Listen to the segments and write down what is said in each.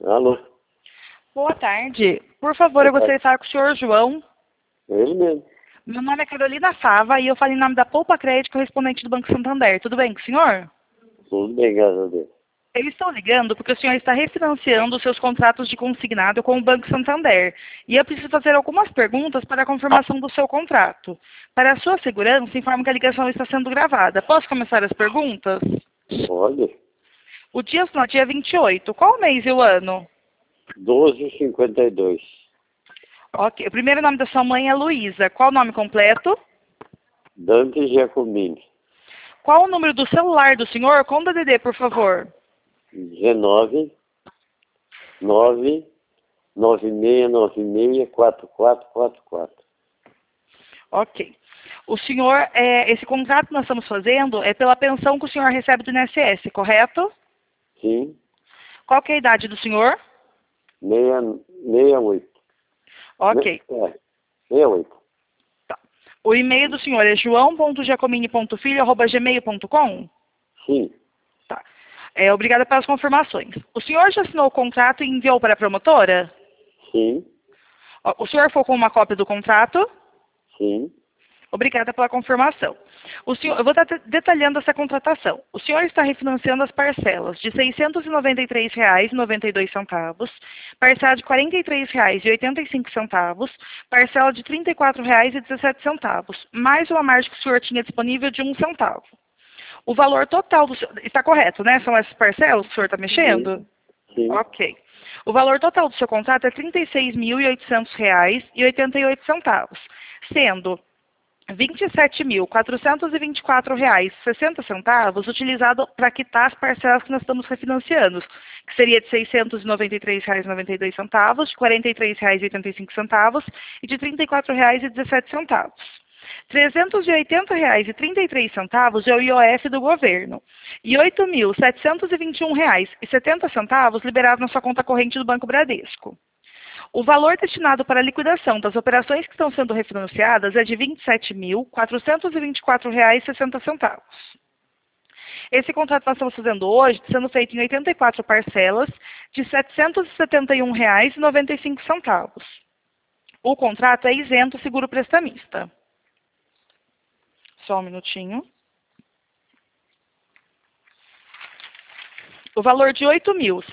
Alô? Boa tarde. Por favor, eu gostaria de falar com o senhor João. Ele mesmo. Meu nome é Carolina Fava e eu falo em nome da Poupa Crédito, correspondente do Banco Santander. Tudo bem com o senhor? Tudo bem, graças a Deus. Eu estou ligando porque o senhor está refinanciando os seus contratos de consignado com o Banco Santander. E eu preciso fazer algumas perguntas para a confirmação do seu contrato. Para a sua segurança, informo que a ligação está sendo gravada. Posso começar as perguntas? Pode. O dia no dia 28. Qual o mês e o ano? 12,52. Ok. O primeiro nome da sua mãe é Luísa. Qual o nome completo? Dante Giacomini. Qual o número do celular do senhor? Com o DDD, por favor. 19 9 9696 4444. Ok. O senhor, esse contrato que nós estamos fazendo é pela pensão que o senhor recebe do INSS, correto? Sim. Qual que é a idade do senhor? 68. Ok. 68. Tá. O e-mail do senhor é joão.giacomini.filho@gmail.com? Sim. Tá. Obrigada pelas confirmações. O senhor já assinou o contrato e enviou para a promotora? Sim. O senhor ficou com uma cópia do contrato? Sim. Obrigada pela confirmação. Eu vou estar detalhando essa contratação. O senhor está refinanciando as parcelas de R$ 693,92, parcela de R$ 43,85, parcela de R$ 34,17, mais uma margem que o senhor tinha disponível de 1 centavo. O valor total está correto, né? São essas parcelas que o senhor está mexendo? Sim. Ok. O valor total do seu contrato é R$ 36.800,88, sendo R$ 27.424,60 utilizado para quitar as parcelas que nós estamos refinanciando, que seria de R$ 693,92, de R$ 43,85 e de R$ 34,17. R$ 380,33 é o IOF do governo e R$ 8.721,70 liberado na sua conta corrente do Banco Bradesco. O valor destinado para a liquidação das operações que estão sendo refinanciadas é de R$ 27.424,60. Esse contrato que nós estamos fazendo hoje está sendo feito em 84 parcelas de R$ 771,95. O contrato é isento seguro prestamista. Só um minutinho. O valor de R$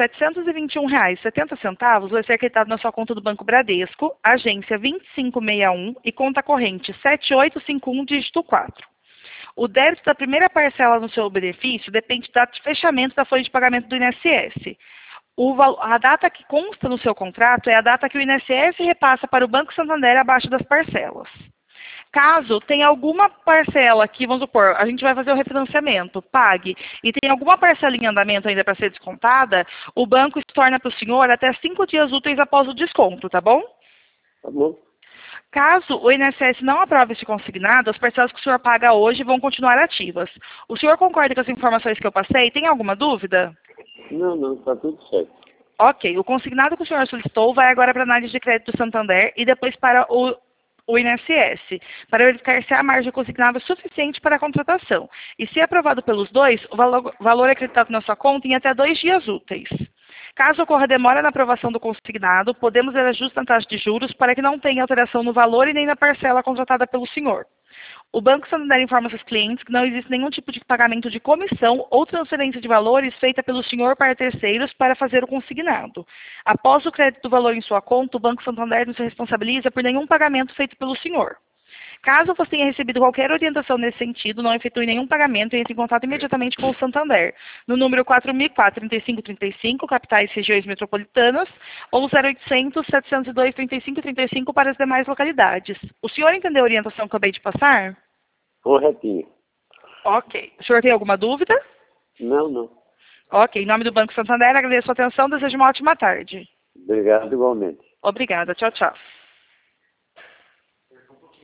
8.721,70 vai ser quitado na sua conta do Banco Bradesco, agência 2561 e conta corrente 7851, dígito 4. O débito da primeira parcela no seu benefício depende da data de fechamento da folha de pagamento do INSS. A data que consta no seu contrato é a data que o INSS repassa para o Banco Santander abaixo das parcelas. Caso tenha alguma parcela que, vamos supor, a gente vai fazer o refinanciamento, pague, e tem alguma parcela em andamento ainda para ser descontada, o banco estorna para o senhor até 5 dias úteis após o desconto, tá bom? Tá bom. Caso o INSS não aprove esse consignado, as parcelas que o senhor paga hoje vão continuar ativas. O senhor concorda com as informações que eu passei? Tem alguma dúvida? Não, tá tudo certo. Ok, o consignado que o senhor solicitou vai agora para a análise de crédito do Santander e depois para o INSS, para verificar se há margem consignável suficiente para a contratação. E se aprovado pelos dois, o valor é creditado na sua conta em até 2 dias úteis. Caso ocorra demora na aprovação do consignado, podemos dar ajuste na taxa de juros para que não tenha alteração no valor e nem na parcela contratada pelo senhor. O Banco Santander informa seus clientes que não existe nenhum tipo de pagamento de comissão ou transferência de valores feita pelo senhor para terceiros para fazer o consignado. Após o crédito do valor em sua conta, o Banco Santander não se responsabiliza por nenhum pagamento feito pelo senhor. Caso você tenha recebido qualquer orientação nesse sentido, não efetue nenhum pagamento e entre em contato imediatamente com o Santander, no número 4004-3535, capitais e regiões metropolitanas, ou 0800-702-3535 para as demais localidades. O senhor entendeu a orientação que eu acabei de passar? Corretinho. Ok. O senhor tem alguma dúvida? Não. Ok. Em nome do Banco Santander, agradeço a atenção e desejo uma ótima tarde. Obrigado igualmente. Obrigada. Tchau, tchau.